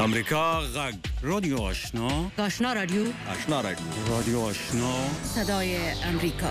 امریکا غږ رادیو آشنا آشنا رادیو رادیو آشنا صدای امریکا.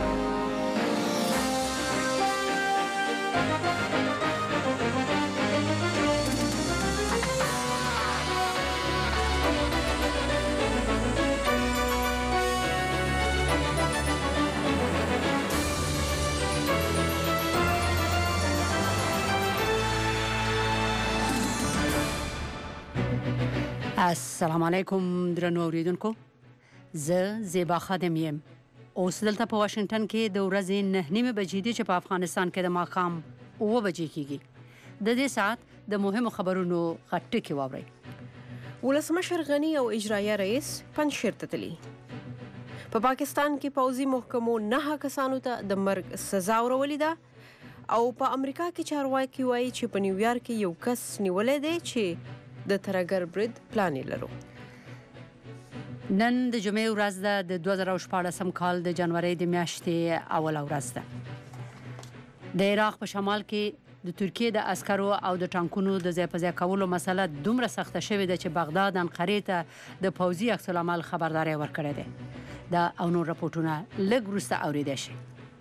السلام علیکم درنو اوریدونکو، زه زیبا خادم یم. اوس دلته په واشنگټن کې د ورځې 9:30 بجې دي چې په افغانستان کې د ماښام 9 بجې کېږي. د دې ساعت د مهمو خبرونو غټ ټکي واورئ. ولسمشر غني او اجرایه رئیس پنجشیر ته تللي. په پاکستان کې پوځي محکمو 9 کسانو ته د مرګ سزا ورولې ده او په امریکا کې چارواکي وایي چې په نیویارک کې یو کس نیولې دی چې د ترګر برید پلان لرو. نن د جمعې ورځ ده، د 2014 کال د جنوري د میاشتې اوله ورځ ده. د عراق په شمال کې د ترکیې د عسکرو او د ټانکونو د ځای په ځای کولو مسله دومره سخته شوې ده چې بغداد انقرې ته د پوځي عکس العمل خبرداري ورکړې ده. دا او نور راپورټونه لږ وروسته اوریدای شي.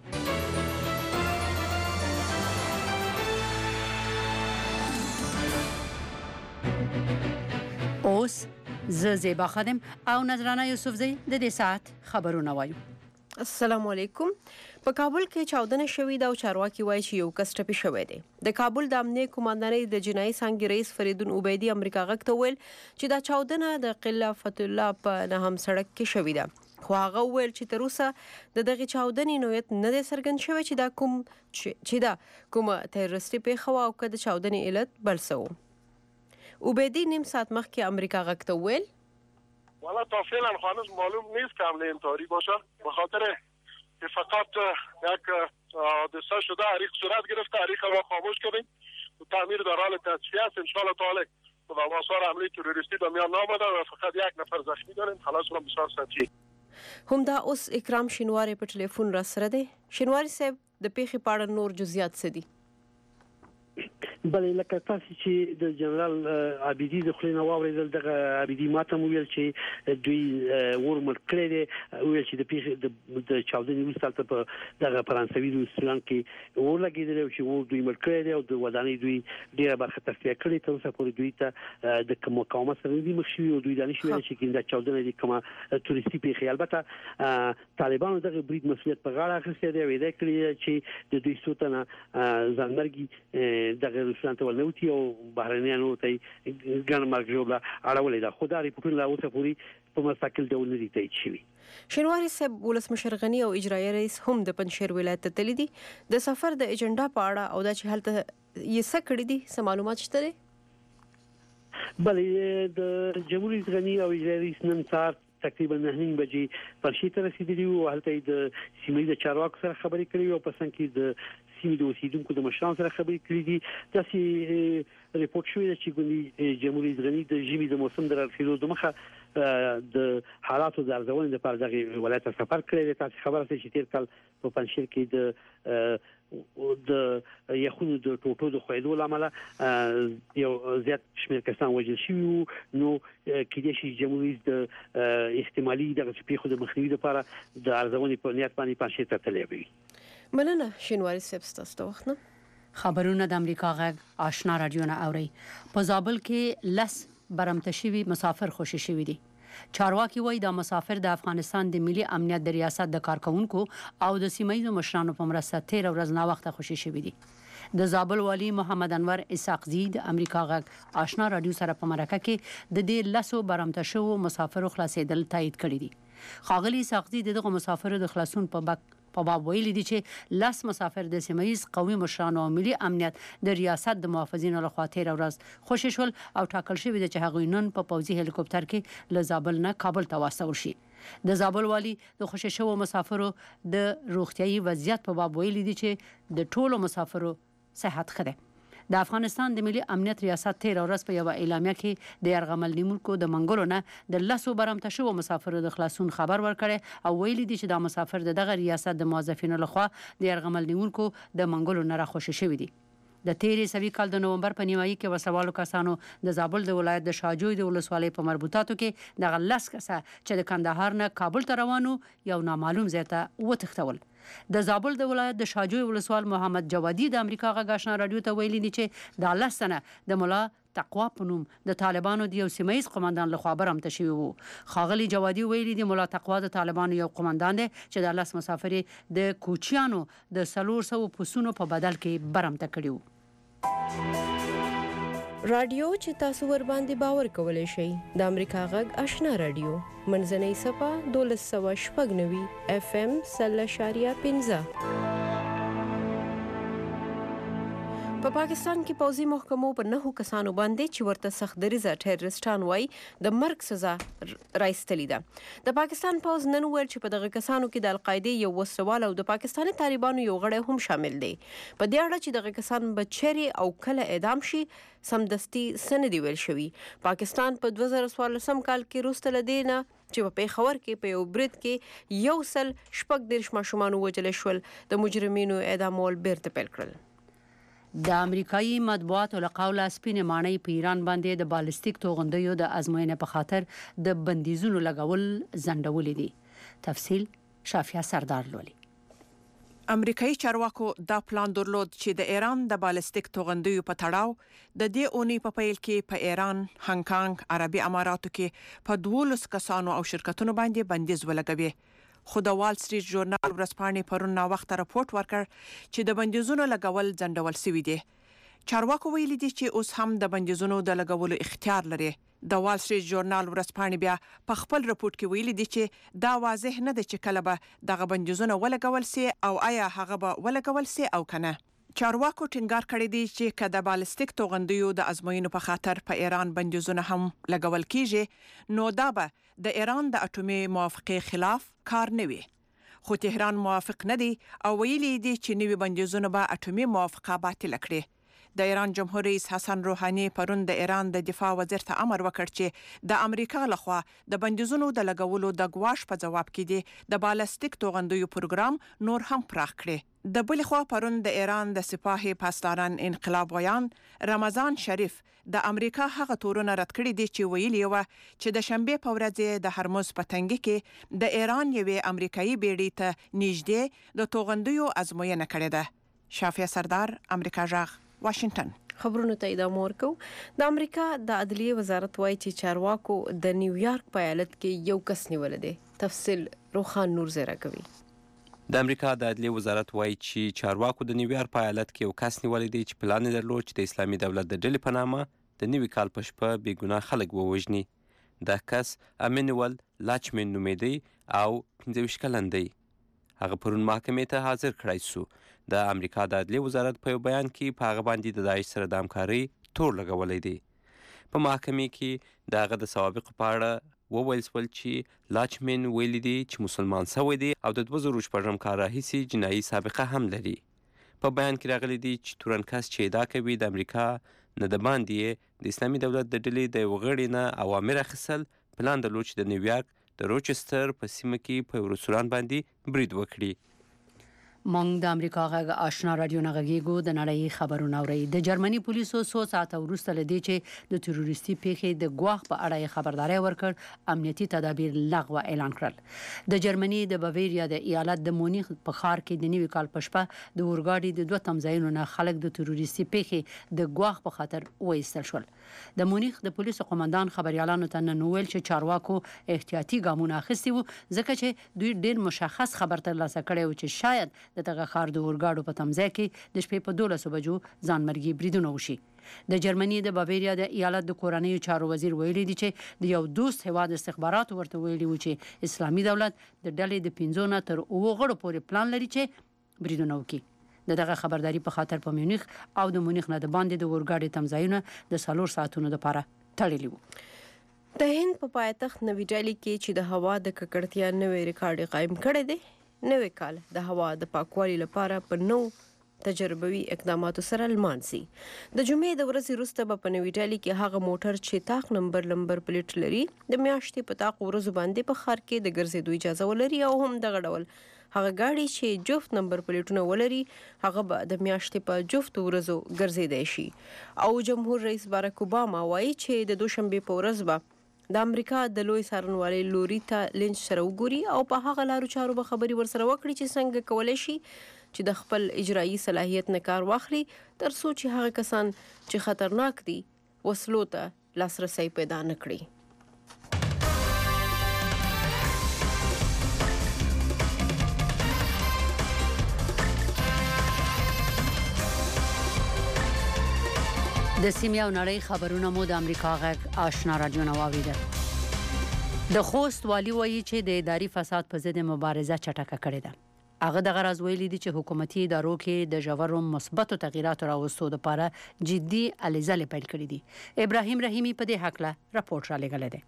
اوس زه زیبا خادم او نظرانه یوسفزی د دې ساعت خبرونه وایو. السلام علیکم. په کابل کې چاودنه شوې ده او چارواکي وایي چې یو کس ټپي شوی دی. د کابل د امنیه کمانډرۍ د جنایي څانګې رئیس فریدون عبیدي امریکا غږ ته ویل چې دا چاودنه د قلعه فتح الله په نهم سړک کې شوې ده، خو هغه ویل چې تر اوسه د دغه چاودنې نوعیت نه دی څرګند شوی چې دا کومه تروریستي پیښه وه او که د چاودنې علت بل څه و. عبیدی نیم ساعت مخکې امریکا غږ ته ویل والا تا فعلا هنوز معلوم نیست که حمله انتحاری باشه، به خاطر که فقط یک حادثه شده، حریق صورت گرفته، حریق را خاموش کردیم و تعمیر در حال تصفیه است. ان شاء الله تعالی و آثار حمله تروریستی به میان نآمده و فقط یک نفر زخمی داریم، خلاص اونم بسیار سطحی. همدا اوس اکرام شینواری په ټلیفون را سره دی. شینواری صاحب، د پیښې په اړه نور جزئیات څه دي؟ بلې لکه تاسو چې د جنرال عابدي د خلینو واوریدل، دغه عابدي ماته ویل چې دوی ورمل کړی دی، ویل چې د پیښې د چاودنې وروسته په دغه فرانسوي رستورانت کې ورلګېدل چې دوی مل کړی دی او د ودانۍ دوی ډیره برخه تصفیه کړې. تر اوسه پورې دوی ته د مقاومت سره دي مخ شوي او دوی دانش ویل چې د چاودنې د کومه توريستي پیښه. البته طالبانو دغه برید مسؤلیت په غاړه اخیستی دی، ویل کړی چې د دوی سوتنه ځانمرګي دغه رسنت ولنوتی او بهرنیانو ته ګڼ مرګ جوړه اړولې ده، خو دا ریپورټونه لا اوسه پورې په مستقل ډول نه دي تایید شوي. شینواری صاحب، ولسمشر غني او اجرایه رئیس هم د پنجشیر ولایت ته تللي دي. د سفر د ایجنډا په اړه او دا چې هلته یې څه کړي دي، څه معلومات شته دي؟ بلې د جمهوریت غني او اجرایه رئیس نن سهار تقریبا 9:30 بجې پنجشیر ته رسیدلی وو. هلته د سیمې د چارواکو سره خبرې کړې او په څنګ کې د سیمې د اوسیدونکو د مشرانو سره خبرې کړې دي. داسې ریپورت شوی دی چې جمهوریت غني د ژمي د موسم د رسیدو د مخه د حالاتو د ارزونې لپاره دغه ولایت ته سفر کړی دی. تاسو خبره ده چې تیر کال په پنجشیر کې د یخونو د ټوټو د خویدو لامل یو زیات شمېر کسان وژل شوي وو. نو کېدای شي جمهوریت د احتمالي دغه پیښو د مخنیوي لپاره د ارزونې په نیت باندې پنجشیر ته تللی وي. مننه شینواری صاحب، ستاسو د وخت نه. خبرونه د امریکا غږ آشنا رادیو نه اوري. په زابل کې لس برمته شوي مسافر خوشي شوي دي. چارواکي وایي دا مسافر د افغانستان د ملي امنیت د ریاست د کارکونکو او د سیمایي مشرانو په مرسته 13 ورځې نا وخت خوشي شوي دي. د زابل والی محمد انور اسحاقزي د امریکا غږ آشنا رادیو سره په مرکه کې د دې لسو برمته شوو مسافرو خلاصېدل تایید کړی دي. ښاغلي اسحاقزي دغه مسافرو د خلاصون په باب ویلي دي چې لس مسافر د سیمایي قومي مشرانو او ملي امنیت د ریاست د محافظینو لخوا 13 ورځ خوشي شول او ټاکل شوی دی چې هغوی نن په پوځي هلیکوپټر کې له زابل نه کابل ته واستول شي. د زابل والی د خوشي شوو مسافرو د روغتيایي وضعیت په باب ویلي دي چې د ټولو مسافرو صحت ښه ده. د افغانستان د ملي امنیت ریاست 13 ورځ په یو اعلامیه کې د یرغمل نیونکو د منګولو نه د لسو برمته شوو مسافرو د خلاصون خبر ورکړي او ویلي دي چې دا مسافر دغه ریاست د موظفینو لخوا د یرغمل نیونکو د منګولو نه راخوشي شوي دي. د تیرې سوي کال د نومبر په نیمایي کې وسوالو کسانو د زابل د ولایت د شاجوی د ولسوالۍ په مربوطاتو کې د 10 کسه چې د کندهار نه کابل ته روانو یو نامعلوم ځای ته وتښتول. د زابل د ولایت د شاجوی ولسوال محمد جوادي د امریکا غږ آشنا رادیو ته ویلي دي چې د 10 سنه د مولا تقوا په نوم د طالبانو د یو سیمایي قومندان لخوا برمته شوی وو. ښاغلي جوادي ویلي دي مولا تقوا د طالبانو یو قومندان دی چې د 10 مسافر د کوچیانو د 400 پسونو په بدل کې برمته کړی وو. رادیو چې تاسو ور باندې باور کولای شئ د امریکا غږ آشنا رادیو منځنۍ صفه 1290 FM 0.15 په پاکستان کې پوځي محکمو په 9 کسانو باندې چې ورته سخت دریزه ټیرریسټان وای د مرګ سزا راایستلې ده. د پاکستان پوځ نن ویل چې په دغه کسانو کې د القاعده یو وسوال او د پاکستاني طالبانو یو غړی هم شامل دی. په دې اړه چې دغه کسان به چیرې او کله اعدام شي سمدستي سندي ویل شوی. پاکستان په 2014 کال کې وروسته لدینه چې په پیښور کې په یو برید کې یو سل شپږ دیرش ماشومان وژل شول. د مجرمینو اعدامول بیرته پیل کړل. د امریکایي مطبوعاتو له قوله سپینې ماڼۍ په ایران باندې د بالستیک توغندیو د ازموینې په خاطر د بندیزونو لګول ځنډولې دي. تفصیل شافیه سردار لولي. امریکایي چارواکو دا پلان درلود چې د ایران د بالستیک توغندیو په تړاو د دې اونۍ په پیل کې په ایران، هانګ کانګ، عربي اماراتو کې په 12 کسانو او شرکتونو باندې بندیز ولګوي. خو د وال سټریټ ژورنال ورځپاڼې پرون ناوخته راپورټ ورکړ چې د بندیزونو لګول ځنډول شوي دي. چارواکو ویلي دي چې اوس هم د بندیزونو د لګولو اختیار لري. د وال سټریټ ژورنال ورځپاڼې بیا په خپل راپورټ کې ویلي دي چې دا واضح نه ده چې کله به دغه بندیزونه ولګول سي او آیا هغه به ولګول سي او کنه. چارواکو ټینګار کړی دی چې که د بالستیک توغندیو د ازموینو په خاطر په ایران بندیزونه هم لګول کیږي نو دا به د ایران د اټومي موافقې خلاف کار نه وي. خو تهران موافق نه دی او ویلي دي چې نوي بندیزونه به اټومي موافقه باطل کړي. د ایران جمهور رئیس حسن روحاني پرون د ایران د دفاع وزیر ته امر وکړ چې د امریکا لخوا د بندیزونو د لګولو د ګواښ په جواب کې دي د بالستیک توغندیو پروګرام نور هم پراخ کړي. د بل خوا پرون د ایران د سپاه پاسداران انقلاب ویان رمضان شریف د امریکا هغه تورونه رد کړي دي چې ویلي و چې د شنبه په ورځ د هرمز په تنګي کې د ایران یوې امریکایي بیړۍ ته نږدې د توغندیو ازموینه کړې ده. شافیه سردار، امریکا غږ، واشنگټن. خبرونه ته ادامه ورکو. د امریکا د عدلیه وزارت وایي چې چارواکو د نیویارک په ایالت کې یو کس نیول دی. تفصیل روخان نور زیرا کوي. د امریکا د عدلیه وزارت وایي چې چارواکو د نیویارک په ایالت کې یو کس نیول دی چې پلان یې درلود چې د اسلامي دولت د ډلې په نامه د نوي کال په شپه بې ګناه خلک ووژني. دا کس امینول لاچمن نومیده او 25 کلن دی. هغه پرون محکمې ته حاضر کړای شو. د امریکا د عدلیه وزارت په یو بیان کې په هغه باندې د داعش سره د همکارۍ تور لګولی دی. په محکمې کې د هغه د سوابقو په اړه وویل شول چې لاچمن ویلي دی چې مسلمان شوی دی او د 2014 کال راهیسې جنایي سابقه هم لري. په بیان کې راغلی دی چې تورن کس چې ادعا کوي د امریکا نه د باندې د اسلامي دولت د ډلې د یو غړي نه اوامر اخیستل پلان درلود چې د نیویارک د روچستر په سیمه کې په یو رستوران باندې برید وکړي. مونږ د امریکا غږ آشنا رادیو نه غږیږو. د نړۍ خبرونه اورئ. د جرمني پولیسو 100 ساعته وروسته لدی چې د تروریستي پیښې د ګواښ په اړه خبرداري ورکړ امنیتي تدابیر لغوه اعلان کړل. د جرمني د باویریا د ایالت د مونیخ په ښار کې د نوي کال په شپه د اورګاډي د 2 تمځایونو نه خلک د تروریستي پیښې د ګواښ په خاطر وایستل شول. د مونیخ د پولیسو قومندان خبريالانو ته نن ویل چې چارواکو احتیاطي ګامونه اخیستي وو ځکه چې دوی ډېر مشخص خبر ترلاسه کړی و چې شاید د دغه ښار د اورګاډو په تمځای کې د شپې په 12 بجو ځانمرګي بریدونه وشي. د جرمني د باویریا د ایالت د کورنیو چارو وزیر ویلي دی چې د یو دوست هواد استخبارات ورته ویلي و چې اسلامي دولت د ډلې د 15 نه تر 9 غړو پورې پلان لري چې بریدونه وکړي. دغه خبرداري په خاطر په مونیخ او د مونیخ نه د باندې د اورګاډي تمځایونه د 4 ساعتونو لپاره تړلي وو. د هند په پایتخت نوی ډیلی کې چې د هوا د ککړتیا نوې ریکارډ قائم کړی دی. نوې کال د هوا د پاکوالي لپاره په نو تجربوي اقداماتو سره لمانځي. د جمعې د ورځې وروسته به په نوی ډیلی کې هغه موټر چې تاق نمبر پلیټ لري د میاشتې په تاق ورځو باندې په ښار کې د ګرځېدو اجازه ولري او هم دغه ډول هغه گاډي چې جفت نمبر پلیټونه ولري هغه به د میاشتې په جفت ورځو ګرځیدای شي. او جمهور رئیس باراک اوباما وایي چې د دوشنبه په ورځ به د امریکا د لوی څارنوالۍ لوریتا لینچ سره وګوري او په هغه لارو چارو به خبري ورسره وکړي چې څنګه کولای شي چې د خپل اجرایي صلاحیت نه کار واخلي تر څو چې هغه کسان چې خطرناک دي وسلو ته لاسرسي پیدا نه کړي. د سیمې او نړۍ خبرونه مو د امریکا غږ آشنا رادیو نه واوریدل. د خوست والي وایي چې د اداري فساد په ضد مبارزه چټکه کړې ده. هغه د غرض ویلي دي چې حکومتي ادارو کې د ژورو مثبتو تغییراتو راوستو لپاره جدي هلې ځلې پیل کړې دي. ابراهیم رحیمي په دې هکله راپورټ را لېږلی دی.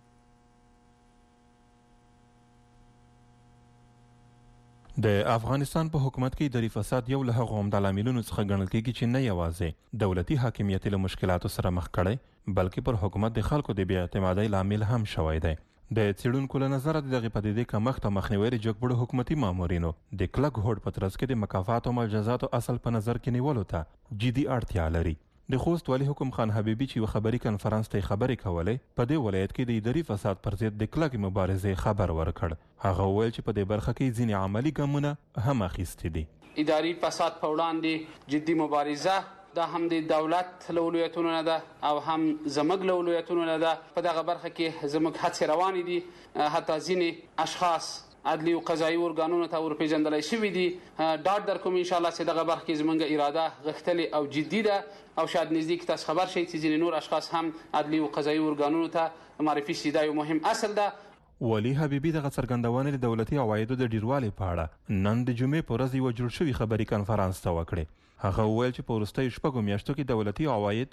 د افغانستان په حکومت کې اداري فساد یو له هغو عمده لاملونو څخه ګڼل کېږي چې نه یوازې دولتي حاکمیت له مشکلاتو سره مخ کړی بلکې پر حکومت د خلکو د بې اعتمادۍ لامل هم شوی دی. د څېړونکو له نظره د دغې پدیدې کمښت او مخنیوی د جګبړو حکومتي مامورینو د کلک هوډ په ترڅ کې د مکافات او مجازاتو اصل په نظر کې نیولو ته جدي اړتیا لري. د خوست والي حکم خان حبیبي چې یو خبري کنفرانس ته خبرې کولې په دې ولایت کې د اداري فساد پر ضد د کلک مبارزې خبر ورکړ. هغه وویل چې په دې برخه کې ځینې عملی ګامونه هم اخیستي دي. اداري فساد په وړاندې جدي مبارزه دا هم د دولت له ولایتونو نه ده او هم زموږ له ولایتونو نه ده. په دغه برخه کې زموږ هڅې روانې دي. حتی ځینې اشخاص عدلي او قضایي ارګانونو ته ورپېژندلی شوي دي. ډاډ در کوم انشاءالله چې دغه برخه کې زموږ اراده غښتلې او جدي ده او شاید نږدې کې تاسو خبر شئ چې ځینې نور اشخاص هم عدلي او قضایي ارګانونو ته معرفي شي. دا یو مهم اصل ده. والي حبیبي دغه څرګندونې د دولتي عوایدو د ډیروالي په اړه نن د جمعې په ورځ یوه جوړ شوي خبري کنفرانس ته وکړې. هغه وویل چې په وروستیو شپږو میاشتو کې دولتي عواید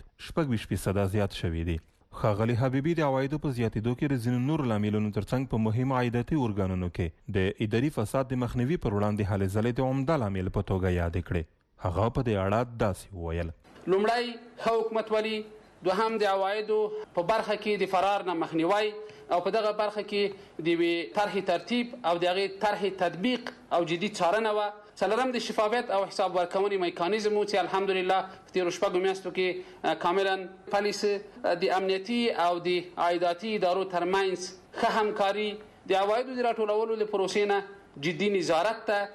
26% زیات شوي دي. ښاغلي حبیبي د عوایدو په زیاتېدو کې د ځینو نورو لاملونو ترڅنګ په مهمو عایداتي ارګانونو کې د اداري فساد د مخنیوي پر وړاندې هلې ځلې د عمده لامل په توګه یادې کړې. هغه په دې اړه داسې وویل: لومړی ښه حکومتولي، دوهم د عوایدو په برخه کې د فرار نه مخنیوی او په دغه برخه کې د یوې طرحې ترتیب او د هغې طرحې تطبیق او جدي څارنه وه. څلورم د شفافیت او حساب ورکونې میکانیزم و چې الحمدلله په تېرو شپږو میاشتو کې کاملا پالیس د امنیتي او د عایداتي ادارو ترمنځ ښه همکاري، د عوایدو د راټولولو له پروسې نه جدي نظارت ته.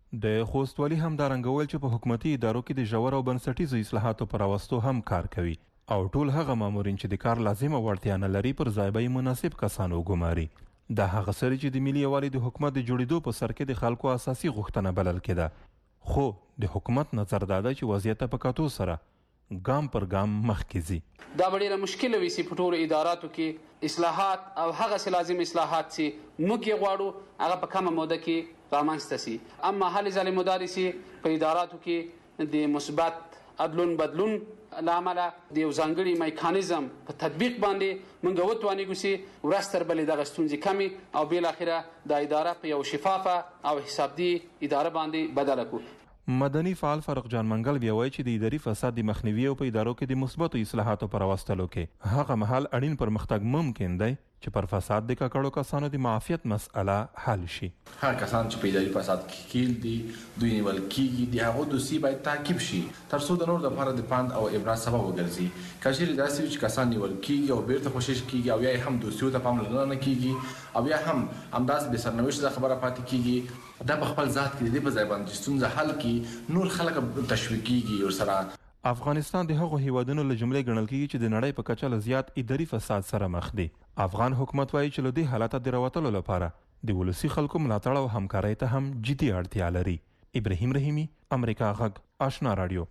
د خوست والي همدارنګه وویل چې په حکومتي ادارو کې د ژورو او بنسټیزو اصلاحاتو پر راوستو هم کار کوي او ټول هغه مامورین چې د کار لازمه وړتیا نه لري پر ځای به یې مناسب کسان وګماري. دا هغه سړی چې د ملي یووالي د حکومت د جوړېدو په سر کې د خلکو اساسي غوښتنه بلل کېده. خو د حکومت نظر دا ده چې وضعیت په کتو سره ګام پر ګام مخکې ځي. دا به ډېره مشکله وي چې په ټولو اداراتو کې اصلاحات او هغسې لازم اصلاحات چې موږ یې غواړو هغه په کمه موده کې رامنځته سي. اما هلې ځلې مو دا دي چې په اداراتو کې د مثبت عدلون بدلون له امله د یو ځانګړي میکانیزم په تطبیق باندې موږ وتوانېږو چې ورځ تر بلې دغه ستونزې کمې او بالاخره دا اداره په یو شفافه او حسابدي اداره باندې بدله کړو. مدني فعال فرق جان منګل بیا وایي چې د اداري فساد د مخنیوي او په ادارو کې د مثبتو اصلاحاتو پر راوستلو کې هغه مهال اړین پرمختګ ممکن دی چې پر فساد د ککړو کسانو د معافیت مسأله حل شي. هر کسان چې په اداري فساد کې کیل دي دوی نیول کیږي، د هغو دوسیې باید تعقیب شي تر څو د نورو لپاره د پند او عبرت سبب وګرځي. که چیرې داسې وي چې کسان نیول کیږي او بیرته خوشش کیږي او یا هم دوسیو ته پاملرنه نه کیږي او یا هم همداسې بې سرنوشته خبره پاتې کیږي، دا په خپل ذات کې د دې په ځای باندې ستونزه حل کړي نور خلک تشویق کیږي ورسره. افغانستان د هغو هیوادونو له جملې ګڼل کیږي چې د نړۍ په کچه له زیات اداري فساد سره مخ دي. افغان حکومت وایي چې له دې حالته د راوتلو لپاره د ولسي خلکو ملاتړ او همکارۍ ته هم جدي اړتیا لري. ابراهیم رحیمي، امریکا غږ، آشنا رادیو.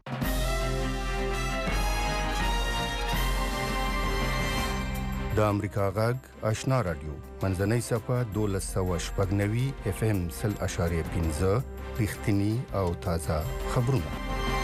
د امریکا غږ آشنا رادیو منځنۍ صفحه 1290 FM 0.15 رښتینی او تازه خبرونه.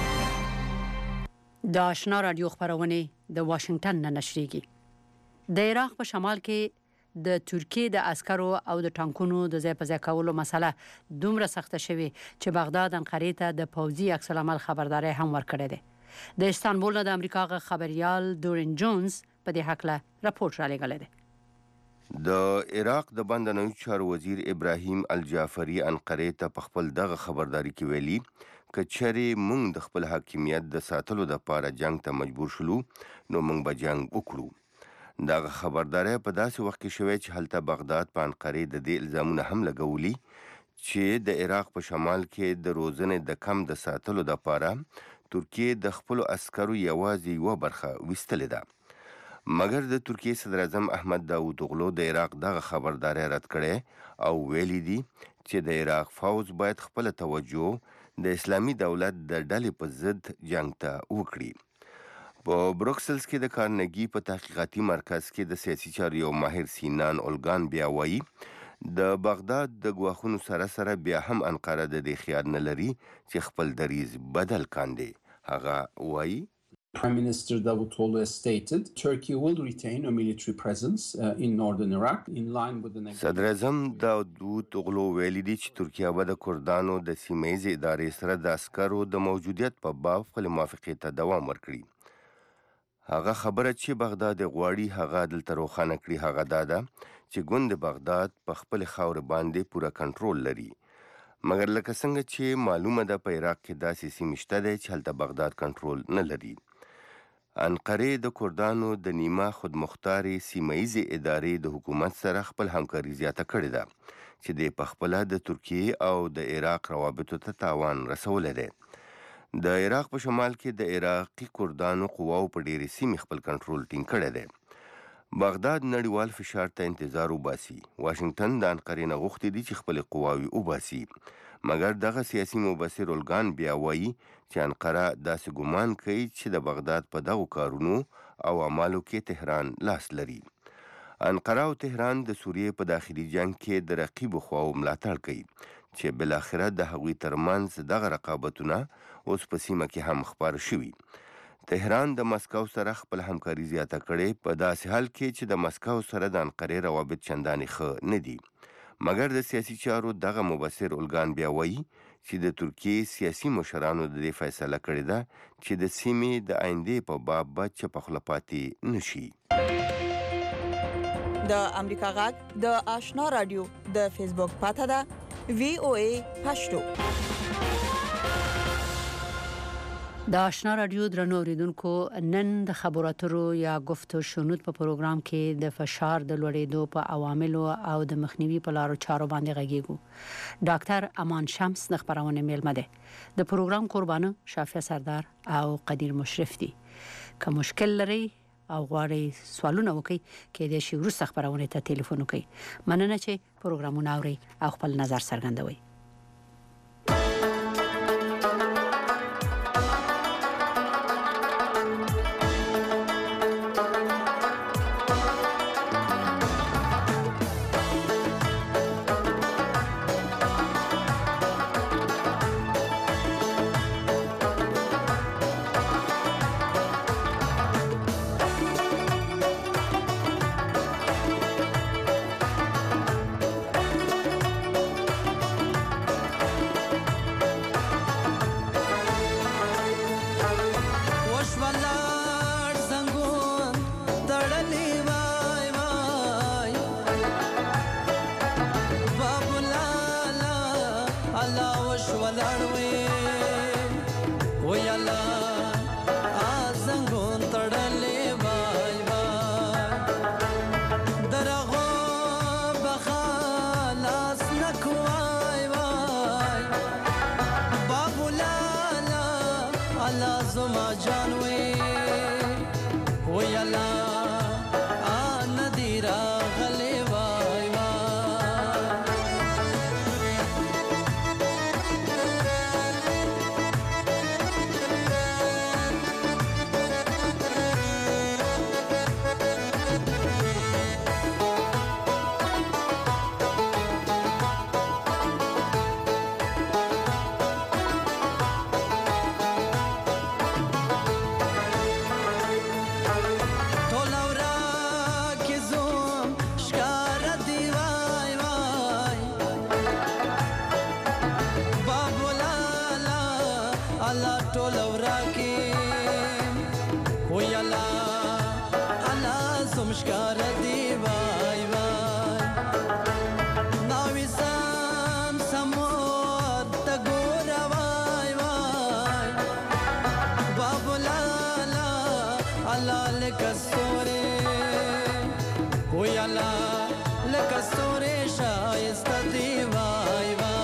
د آشنا رادیو خبرونه د واشنگټن نه نشریږي. د عراق په شمال کې د ترکیه د عسکرو او د ټانکونو د ځای په ځای کولو مسله دومره سخته شوې چې بغداد انقرې ته د پوځي عکس العمل خبرداري هم ورکړې ده. د استانبول نه د امریکا غږ خبريال دورین جونز په دې حق له راپورټ را لګلې ده. د عراق د بندنوي چارو وزیر ابراهیم الجعفری انقرې ته په خپل دغه خبرداري کې ویلي که چېرې موږ د خپل حاکمیت د ساتلو دپاره جنګ ته مجبور شولو نو موږ به جنګ وکړو. دغه خبرداری په داسې وخت کې شوی چې هلته بغداد په انقرې د دې الزامونه هم لګولي چې د عراق په شمال کې د روزنې د کم د ساتلو دپاره ترکیې د خپلو عسکرو یوازې یوه برخه ویستلې ده. مګر د ترکیې صدر اعظم احمد داود اوغلو د عراق دغه خبرداری رد کړی او ویلي دي چې د عراق فوج باید خپله توجه د اسلامي دولت د ډلې په ضد جنګ ته وکړي. په بروکسلز کې د کارنګي په تحقیقاتي مرکز کې د سیاسي چارو یو ماهر سینان اولګان بیا وایي د بغداد د ګواښونو سره سره بیا هم انقره د دې خیال نه لري چې خپل دریځ بدل کاندي. هغه وایي Prime Minister Davutoglu has stated Turkey will retain a military presence in northern Iraq in line with the next. صدر اعظم داوودوغلو ویلي دي چې ترکیه به د کردانو د سیمه‌ییزې ادارې سره د عسکرو د موجودیت په باب خپل موافقې ته دوام ورکړي. هغه خبره چې بغداد غواړي هغه دلته روښانه کړي هغه دا ده چې ګوند بغداد په خپل خاور باندې پوره کنټرول لري. مګر لکه څنګه چې معلومه ده په عراق کې داسې سیمې شته دی چې هلته بغداد کنټرول نه لري. انقرې د کردانو د نیمه خودمختارې سیمه‌ییزې ادارې د حکومت سره خپل همکاري زیاته کړې ده چې د پخپله د ترکیې او د عراق روابطو ته تاوان رسولی دی. د عراق په شمال کې د عراقي کردانو قواو په ډېرې سیمې خپل کنټرول ټینګ کړی دی. بغداد نړیوال فشار ته انتظار وباسي. واشنګټن د انقرې نه غوښتي دي چې خپلې قواوې وباسي. مګر دغه سیاسي مبصر اولګان بیا وایي چې انقره داسې ګمان کوي چې د بغداد په دغو کارونو او اعمالو کې تهران لاس لري. انقره او تهران د سوریې په داخلي جنگ کې د رقیبو خواو ملاتړ کوي چې بالاخره د هغوی ترمنځ دغه رقابتونه اوس په سیمه کې هم خپاره شوي. تهران د مسکو سره خپل همکاري زیاته کړې په داسې حال کې چې د مسکو سره د انقرې روابط چندانې ښه نه دي. مګر د سیاسي چارو دغه مبصر اولګان بیا وایي چې د ترکیې سیاسي مشرانو د دې فیصله کړې ده چې د سیمې د آیندې په باب به چپه خوله پاتې نشي. د امریکا غږ د آشنا رادیو د فیسبوک پاته ده VOA پښتو. د آشنا رادیو درنو اوریدونکو نن د خبرو اترو یا گفت و شنود په پروګرام کې د فشار د لوړېدو په عواملو او د مخنیوي په لارو چارو باندې غږیږو. ډاکټر امان شمس د خبرونه میلمه ده. د پروګرام قربانو شافیه سردار او قدیر مشرف دي. که مشکل لري او غواړئ سوالونه وکړئ کې د شي وروسته خبرونه ته ټلیفون وکړئ. مننه چې پروګرامونه اورئ او خپل نظر څرګندوئ. Mishkara di vai vai وی الله لکه ستورې ښایسته دی وای وای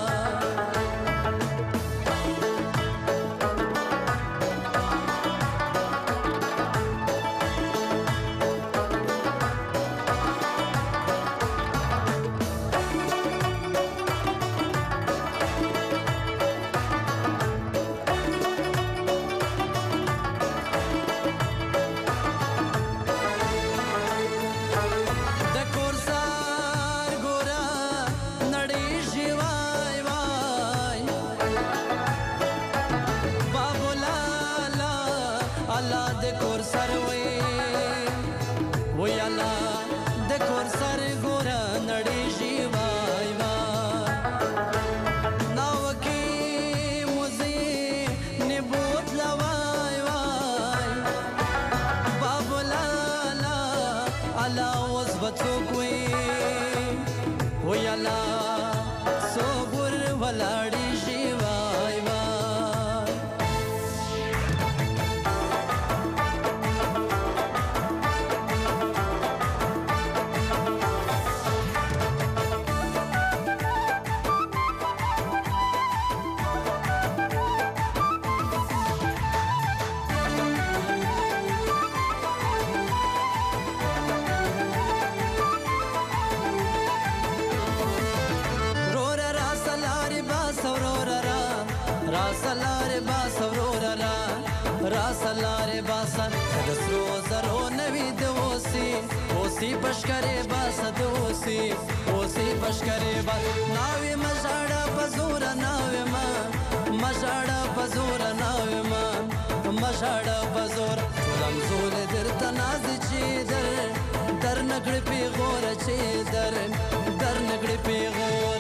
اوسی پشکره باسه دوسی اوسی پشکره با ناوی مژاړه پزور ناوی ما مژاړه پزور ناوی ما مژاړه پزور لم زول درته ناز چی در نګړې پیغور چی در نګړې پیغور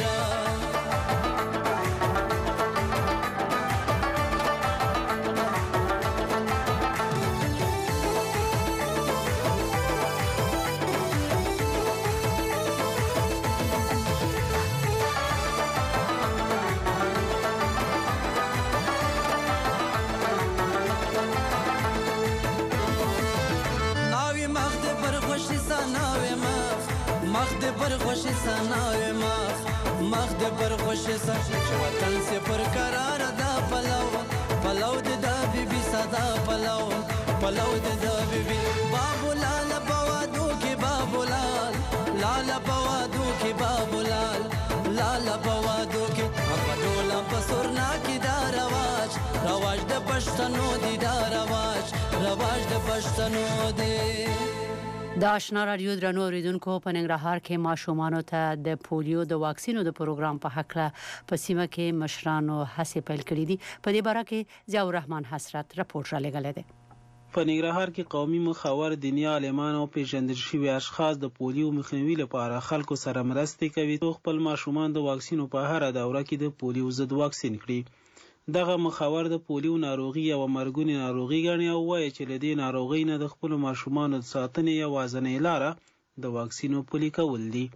خوشی سناوی مخ د پر خوشی سن چې وطن سے پر قرار دا پلو د بی بی صدا پلو د بی بی بابو لال بوادو کی بابو لال بوادو کی بابو لال بوادو کی ابدولا پسورنا کی دا رواج د پښتنو دی دا رواج د پښتنو دی د آشنا رادیو درنو اوریدونکو په ننګرهار کې ماشومانو ته د پولیو د واکسینو د پروګرام په حق له په سیمه کې مشرانو هڅې پیل کړې دي. په دې باره کې ضیاء الرحمن حسرت رپورټ را لګلې ده. په ننګرهار کې قومي مخاور دیني عالمان او پیژندل شوي اشخاص د پولیو مخنیوي لپاره خلکو سره مرستې کوي. خپل ماشومان د واکسینو په هر دوره کې د پولیو ضد واکسین کړي. دغه مخاور د پولیو ناروغي او مرګونی ناروغي ګڼي او وایي چې له دې ناروغۍ نه د خپل ماشومانو د ساتنې یوازینۍ لاره د واکسینو پلي کول دي.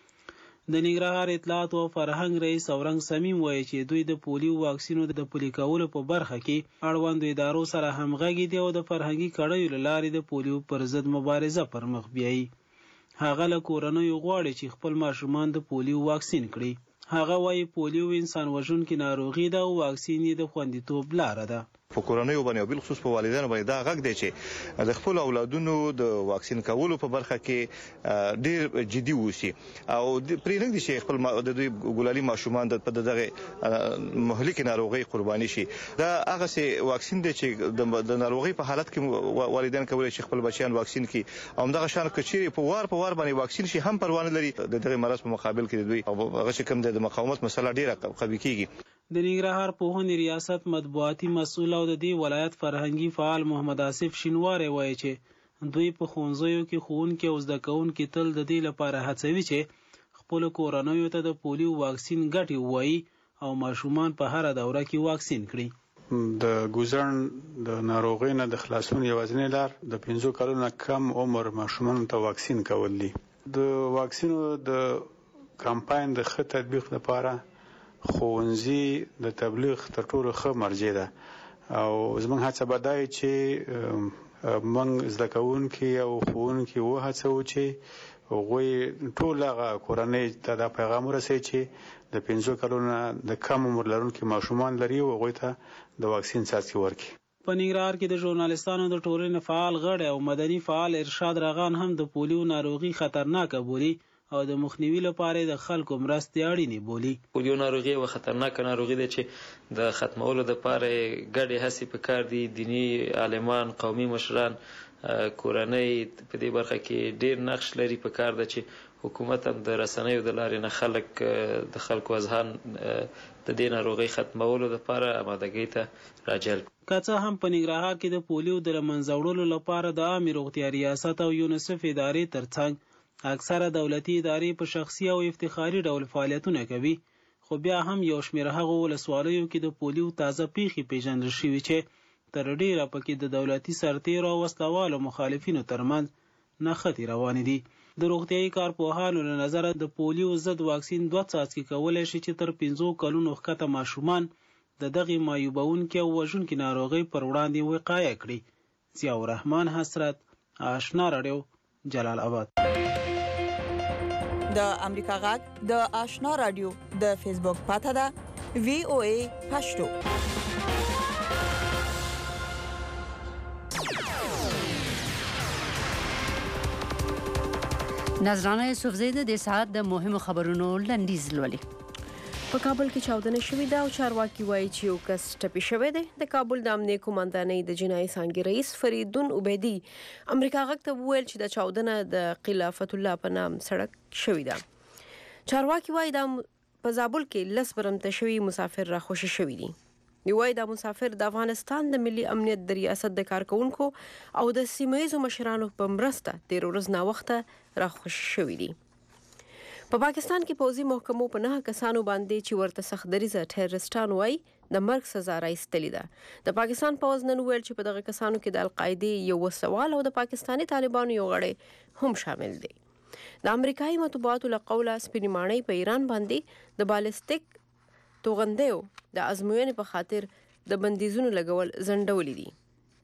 د ننګرهار اطلاعات او فرهنګ رئیس اورنګ سمیم وایي چې دوی د پولیو واکسینو د پلي کولو په برخه کې اړوندو ادارو سره همغږي دي او د فرهنګي کړیو له لارې د پولیو پر ضد مبارزه پر مخ بیایي. هغه له کورنیو غواړي چې خپل ماشومان د پولیو واکسین کړي. هغه وايي پولیو انسان وژونکې ناروغي ده او واکسین یې د خوندیتوب لاره ده. په کورنیو باندې او بالخصوص په والدینو باندې دا غږ دی چې د خپل اولادونو د واکسین کولو په برخه کې ډیر جدي اوسي او پرې نه دي چې خپل د دوی ګولالي ماشومان د دغه مهلکې ناروغۍ قرباني شي. دا هغه سي واکسین دی چې د ناروغۍ په حالت کې والدین کولی شي خپل بچیان واکسین کړي او دغه شان کچېرې په وار باندې واکسین شي هم پروا نه لري د دغه مرض په مقابل کې دوی هغه چې کوم د مقاومت مسله ډیره قوي کیږي. د ننګرهار پوهنې ریاست مطبوعاتي مسؤل او د دې ولایت فرهنګي فعال محمد آصف شینواری وایي چې دوی په ښوونځیو کې ښوونکي او زده کوونکي تل د دې لپاره هڅوي چې خپل کورنیو ته د پولیو واکسین ګټې ووایي او ماشومان په هر دوره کې واکسین کړي. د ګوزن د ناروغۍ نه د خلاصون یوازینۍ لار د 15 کلونو کم عمر ماشومانو ته واکسین کول دي. د واکسینو د کمپاین د ښه تطبیق لپاره ښوونځي د تبلیغ تر ټولو ښه مرجع ده او زموږ هڅه به دا وي چې موږ زده کوونکي او ښوونکي وهڅوو چې هغوی ټول هغه کورنۍ ته دا پیغام ورسوي چې د 5 کلونو د کم عمر لرونکي ماشومان لري او هغوی ته د واکسین څاڅکي ورکړي. په ننګرهار کې د ژورنالستانو د ټولنې فعال غړی او مدني فعال ارشاد راغان هم د پولیو ناروغي خطرناکه بولي او د مخنیوي لپاره د خلکو مرستې اړینې بولي. پولیو ناروغي یوه خطرناکه ناروغي ده چې د ختمولو لپاره ګډې هڅې پکار دي. دیني عالمان، قومي مشران، کورنۍ په دې برخه کې ډیر نقش لري. پکار ده چې حکومت هم د رسنیو د لارې نه د خلکو اذهان د دې ناروغۍ ختمولو لپاره آمادګۍ ته راجلب. که څه هم په ننګرهار کې د پولیو د له منځه وړلو لپاره د عامې روغتیا ریاست او یونیسف ادارې ترڅنګ اکثره دولتي ادارې په شخصي او افتخاري ډول فعالیتونه کوي، خو بیا هم یو شمېر هغو ولسوالیو کې د پولیو تازه پیښې پیژندل شوي چې تر ډیره پکې د دولتي سرتیرو او وسلوالو مخالفینو ترمنځ نښتې روانې دي. د روغتیایي کارپوهانو له نظره د پولیو ضد واکسین 2 څاڅکي کولی شي چې تر 5 کلونو ښکته ماشومان د دغې مایوبونکې او وژونکې ناروغۍ پر وړاندې وقایه کړي. ضیاء الرحمن حسرت، آشنا راډیو، جلال آباد. د امریکا غږ د آشنا راډیو د فیسبوک پاته ده VOA پښتو. نظرانه یوسفزی د ساعت د مهمو خبرونو لنډیز لولي. په کابل کې چاودنه شوې ده او چارواکي وایي چې یو کس ټپي شوی دی. د کابل د امنیه قوماندانۍ د جنایي څانګې رئیس فریدون عبیدي امریکا غږ ته وویل چې د چاودنه د خلافت الله په نام سړک شوې ده. چارواکي وایي د په زابل کې 10 برمته شوي مسافر راخوشي شوي دي. وایي دا مسافر د افغانستان د ملي امنیت د ریاست د کارکونکو او د سیمه‌ییزو مشرانو په مرسته تیر ورځ ناوخته راخوشي شوي دي. په پاکستان کې پوځي محکمو په 9 کسانو باندې چې ورته سخت دریزه ټیررستان وایي د مرګ سزا راایستلې ده. د پاکستان پوځ نن ویل چې په دغه کسانو کې د القاعده یو وسوال او د پاکستاني طالبانو یو غړی هم شامل دي. د امریکایي مطبوعاتو له قوله سپینې ماڼۍ په ایران باندې د بالستیک توغندیو د ازموینې په خاطر د بندیزونو لګول ځنډولې دي.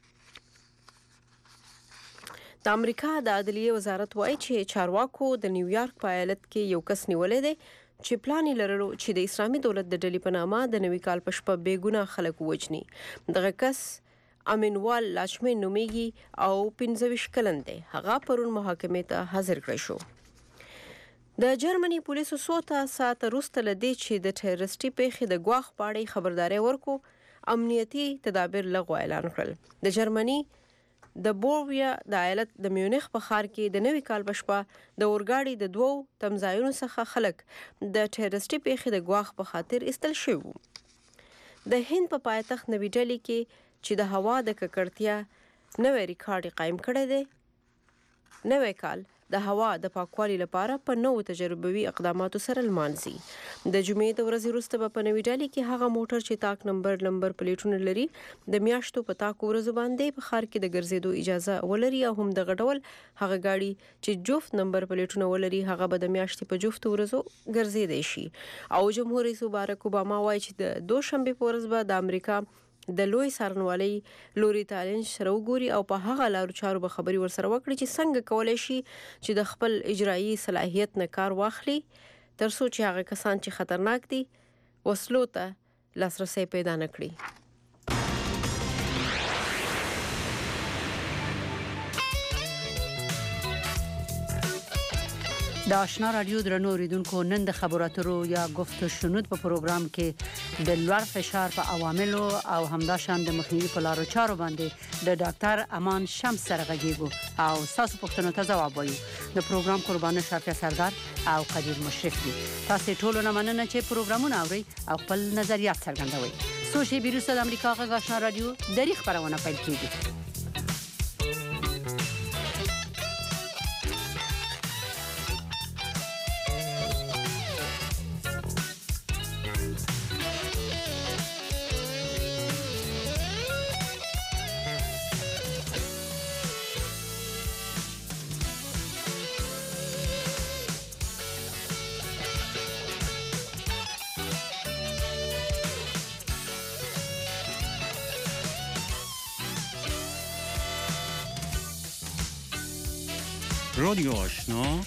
د امریکا د عدلیې وزارت وایي چې چارواکو د نیویارک په ایالت کې یو کس نیولې دی چې پلان یې لرلو چې د اسلامي دولت د ډلې په نامه د نوي کال په شپه بې ګناه خلک ووجني. دغه کس امینوال لاچمن نومیږي او 25 کلن دی. هغه پرون محاکمې ته حاضر کړی شو. د جرمني پولیسو 100 ساعته وروسته له دې چې د ټیررستي پیښې د ګواښ په اړه خبرداری ورکو امنیتي تدابیر لغوه اعلان کړل. د جرمني د بورویا د ایالت د میونخ په ښار کې د نوي کال په شپه د اورګاډي د 2 تمځایونو څخه خلک د ټیررستي پیښې د ګواښ په خاطر ایستل شوي وو. د هند په پایتخت نوي ډلهي کې چې د هوا د ککړتیا نوی ریکارډ قایم کړی دی. نوی کال د هوا د پاکوالي لپاره په نوو تجربوي اقداماتو سره لمانځي. د جمعې د ورځې وروسته به په نوي ډلهي کې هغه موټر چې تاک نمبر پلیټونه لري د میاشتو په تاکو ورځو باندې په ښار کې د ګرځېدو اجازه ولري او هم دغه ډول هغه ګاډي چې جفت نمبر پلیټونه ولري هغه به د میاشتې په جفت ورځو ګرځېدای شي. او جمهور رئیس بارک اوباما وایي چې د دوشنبه په ورځ به د امریکا د لوی څارنوالۍ لوري تالنج سره وګوري او په هغه لارو چارو به خبري ورسره وکړي چې څنګه کولای شي چې د خپل اجرایي صلاحیت نه کار واخلي تر څو چې هغه کسان چې خطرناک دي وسلو ته لاسرسي پیدا نکړي. د آشنا رادیو درنو اوریدونکو نن د خبراتو یا گفت و شنود په پروګرام کې د لوړ فشار په عواملو او همداشان د مخنیوي په لارو چارو باندې د ډاکټر امان شمس سره غږیږو او تاسو پوښتنو ته ځواب وایو. د پروګرام قربانه شافیا سردار او قدیر مشرف دي. تاسو ټول نه مننه چې پروګرامونه اوري او خپل نظریات څرګندوي. سوشي بیروس د امریکا غږ آشنا رادیو د ریخ خبرونه پیل کیږي. رادیو آشنا